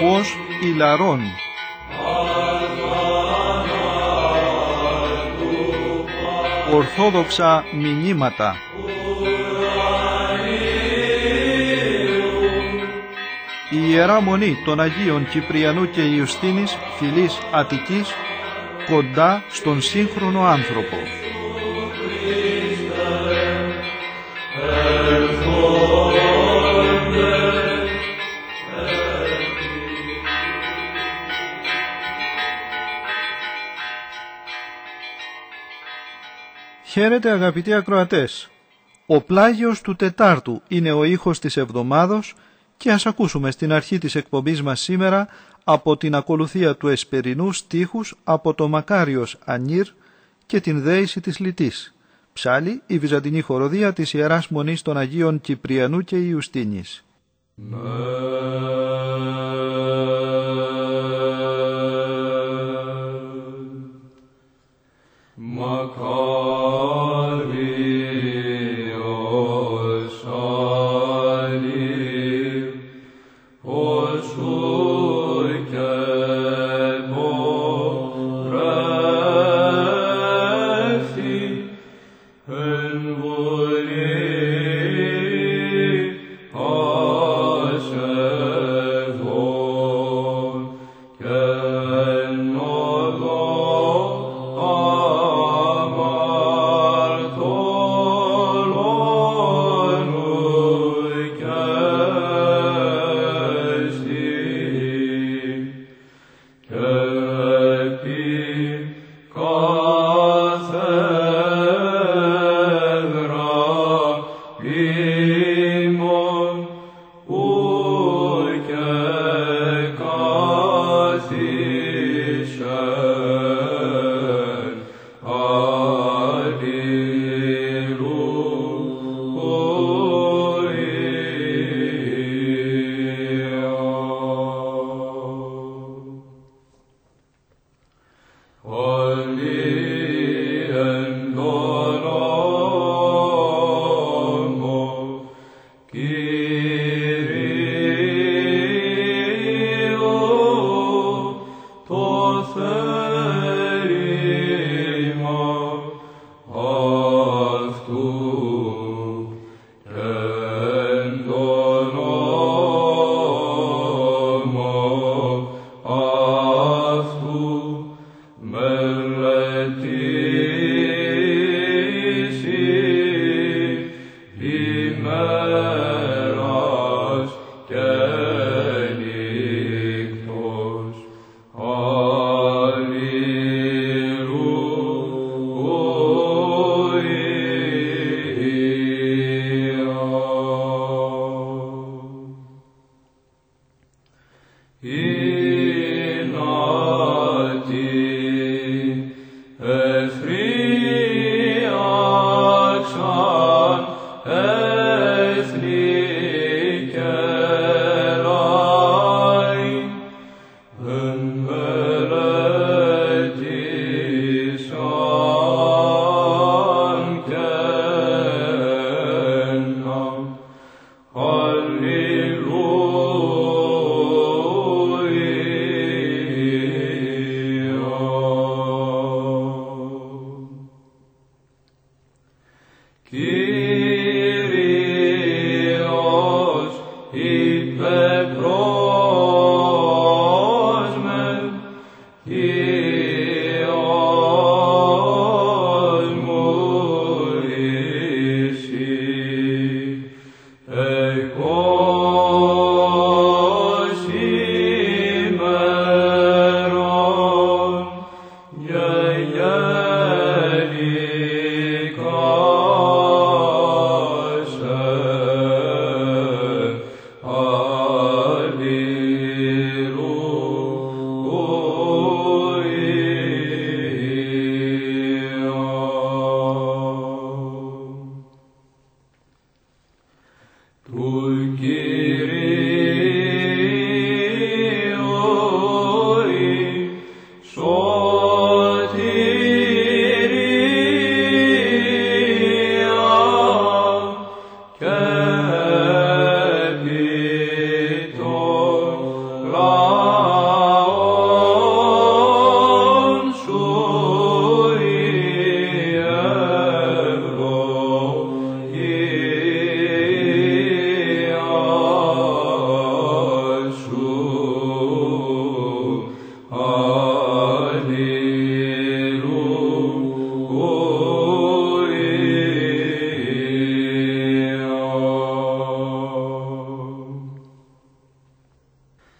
φως ηλαρών. Ορθόδοξα μηνύματα. Η Ιερά Μονή των Αγίων Κυπριανού και Ιουστίνης, φυλής Αττικής, κοντά στον σύγχρονο άνθρωπο. Χαίρετε αγαπητοί ακροατές. Ο πλάγιος του Τετάρτου είναι ο ήχος της εβδομάδος και ας ακούσουμε στην αρχή της εκπομπής μας σήμερα από την ακολουθία του εσπερινού στίχους από το Μακάριος Ανήρ και την δέηση της Λυτής. Ψάλλει η Βυζαντινή χοροδία της Ιεράς Μονής των Αγίων Κυπριανού και Ιουστίνης.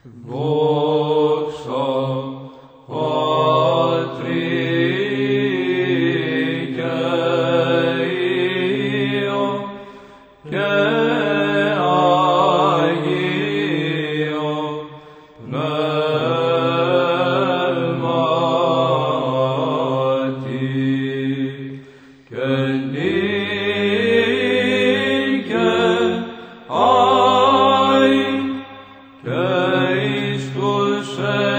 Δόξα Πατρί και Υιό και Αγίο Πνεύματι και νυν και αεί και εις τους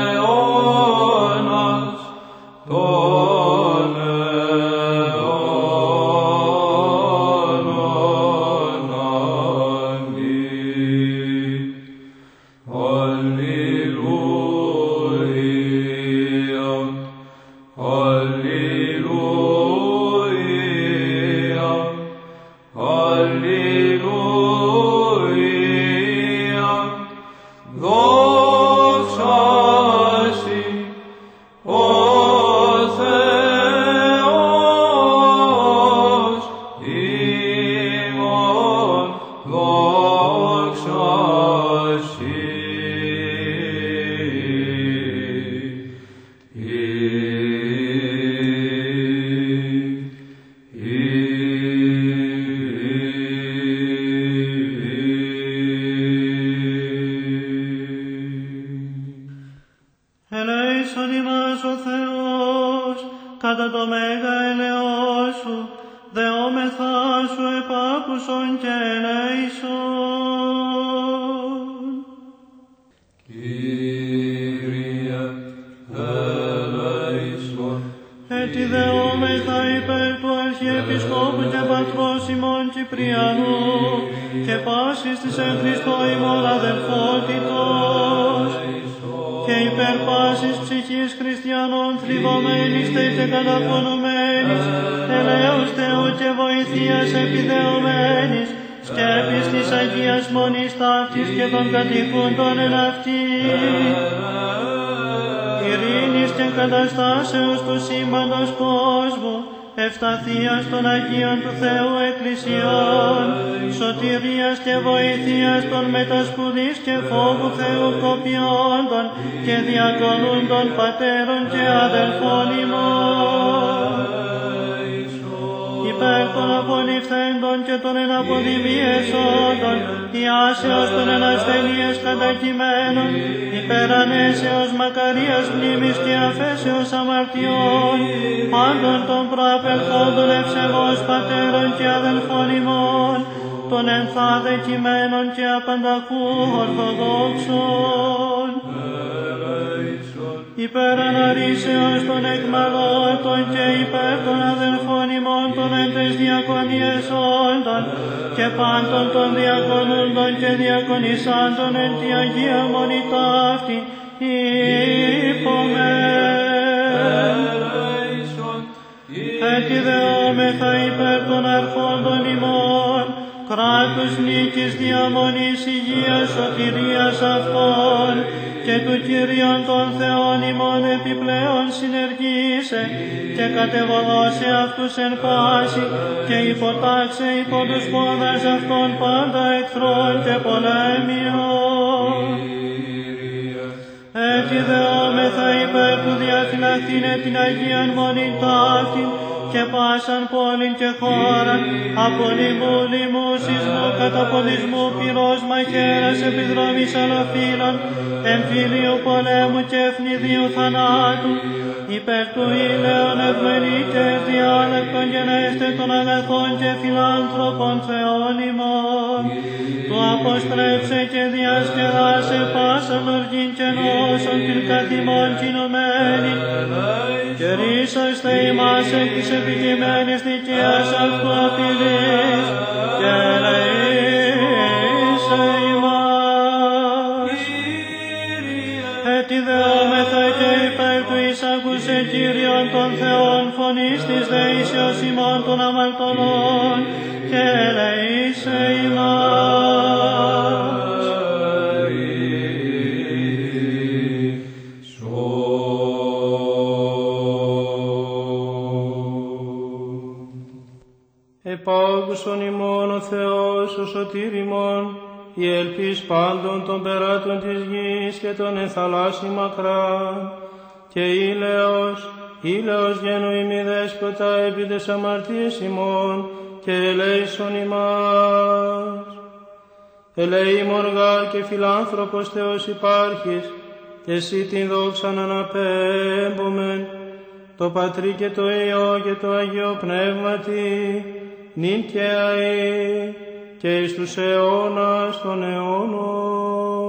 αιώνας των αιώνων. Αμήν. Αλληλούια, αλληλούια, αλληλούια. Δόξα σοι, ο Θεός ημών, δόξα σοι. Ελέησον ημάς ο Θεός, κατά το μέγα ελεός σου, δεόμεθά σου επάκουσον και ελέησον. Κύριε, ελέησον. Έτσι δεόμεθα υπέρ του Αρχιεπισκόπου και Πατρός ημών Κυπριανού και πάσης της εν Χριστώ ημών αδελφότητος και υπέρ πάσης ψυχής χριστιανών θλιβωμένης τε και καταφωνουμένης, ελέος Θεού και βοηθείας επιδεωμένης, σκέπης της Αγίας Μονής ταύτης και των κατοικούντων εν αυτήν, ειρήνης και καταστάσεως του σύμπαντος κόσμου, ευσταθίας των Αγίων του Θεού Εκκλησιών, σωτηρίας και βοηθείας των μετασπουδής και φόβου Θεού κοπιόντων και διακονούντων πατέρων και αδελφών ημών. Υπέρ των απολυφθέντων και των εναποδημιεσόντων, ιάσεως των ενασθενείες κατακειμένων, υπέρ ανέσεως μακαρίας μνήμης και αφέσεως αμαρτιών, πάντων των προαπελθόντων ευσεβώς πατέρων και αδελφών ημών, των ενθάδε κειμένων και απανταχού ορθοδόξων. Υπέρ αναρρήσεως των εκμαλώτων και υπέρ των αδελφών ημών των εν τες διακονίες όντων και πάντων των διακονούντων και διακονισάντων εν τη Αγία Μονή ταύτη, είπομεν. Έτσι δεόμεθα υπέρ των αρχόντων ημών, κράτους νίκης διαμονής υγείας σωτηρίας αυτών και του Κυρίων των Θεών ημών επιπλέον συνεργήσε και κατεβοδώσε αυτούς εν πάση και υποτάξε υπό τους πόδας αυτών πάντα εχθρών και πολέμιων. Έτσι δεόμεθα υπέρ του διαφυλακτήνε την Αγίαν Μονήν ταύτην και πάσαν πόλην και χώραν, από λοιμού, λοιμού, σεισμού, καταποδισμού, πυρός, μαχαίρας, επιδρόμης αλλοφύλων, εμφυλίου πολέμου και ευνηδίου θανάτου, υπέρ του ήλαιον ευμενή και ευδιάλεκτον γενέστε των αγαθών και φιλάνθρωπων Θεών ημών, του αποστρέψε και διασκεδάσε πάσαν οργήν και νόσον την καθ' ημών κινουμένη, και ρίσαστε ημάς εκ της επιτιμένης δικαίας αυτού απειλής, και ελεήσε ημάς. Έτσι δεόμεθα και υπέρ του εισάκουσε Κύριον των Θεών φωνής της δεήσεως ημών των αμαρτωλών, και ελεήσε ημάς. Επάγουσον ημών ο Θεός ο σωτήρ ημών, η ελπίς πάντων των περάτων της γης και των ενθαλάσσι μακράν, και ήλαιος γένου ημί δέσποτα επί τες αμαρτίες ημών, και ελέησον ημάς. Ελεήμον γάρ και φιλάνθρωπος Θεός υπάρχεις, και εσύ την δόξαν αναπέμπομεν, το Πατρί και το Υιό και το Αγίο Πνεύματι, νυν και αεί, και εις τους αιώνας των αιώνων.